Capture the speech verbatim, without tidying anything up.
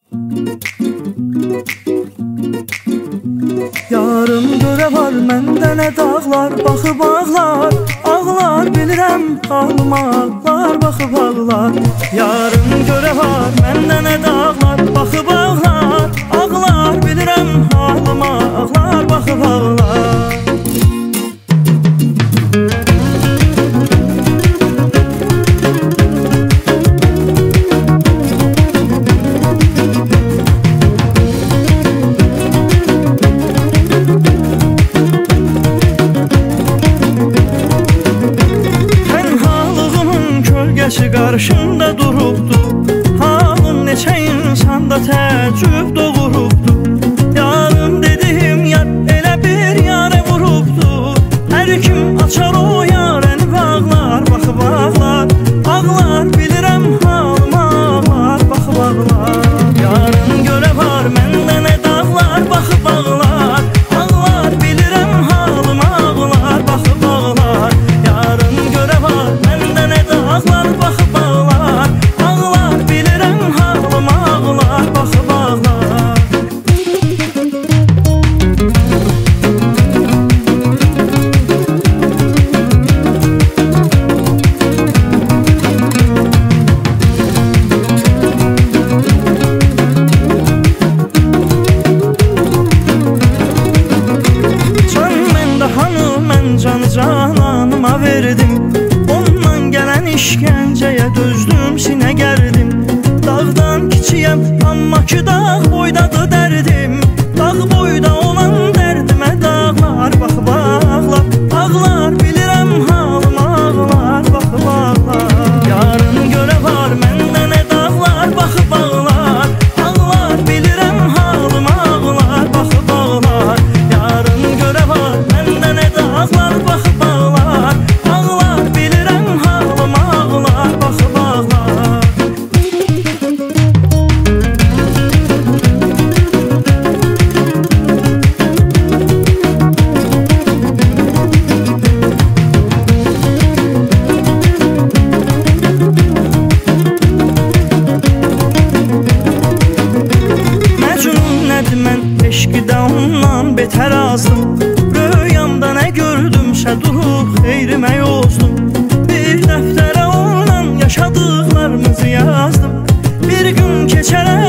Yarım görə var məndə nə dağlar, baxıb ağlar, ağlar bilirəm halıma, ağlar baxıb ağlar. Yarım görə var məndə nə dağlar, baxıb ağlar, ağlar bilirəm halıma, ağlar baxıb ağlar. Qarşımda durubdu, halım neçə insanda təəccüb doğurubdu. Yarım dediyim yar elə bir yarə vurubdu. Hər kim açar o yarəni bağlar, baxıb ağlar, ağlar bilirəm halıma, ağlar baxıb ağlar. Yarım görə var məndə nə dağlar, baxıb ağlar, ağlar bilirəm halıma, ağlar baxıb ağlar. Yarım görə var məndə nə dağlar, baxıb ağlar, ağlar bilirəm halıma, ağlar baxıb ağlar. Can məndə hanı, mən canı cananıma verdim. Ondan gələn işgəncəyə dözdüm, sinə gərdim. Dağdan kiçiyəm, amma ki dağ boydadır dərdim. Dağ boyda olan dərdimə dağlar baxıb ağlar, ağlar bilirəm halıma, ağlar baxıb ağlar. Yarın görə var məndə nə dağlar, baxıb ağlar, ağlar bilirəm halıma, ağlar baxıb ağlar. Yarın görə var məndə nə dağlar, baxıb ağlar, ağlar bilirəm halıma, ağlar baxıb ağlar. Məcnun nədir mən eşqidə ondan betər azdım. Röyamda nə gördümsə durub xeyrimə yozdum. Bir dəftərə ondan yaşadıqlarımızı yazdım. Bir gün keçərə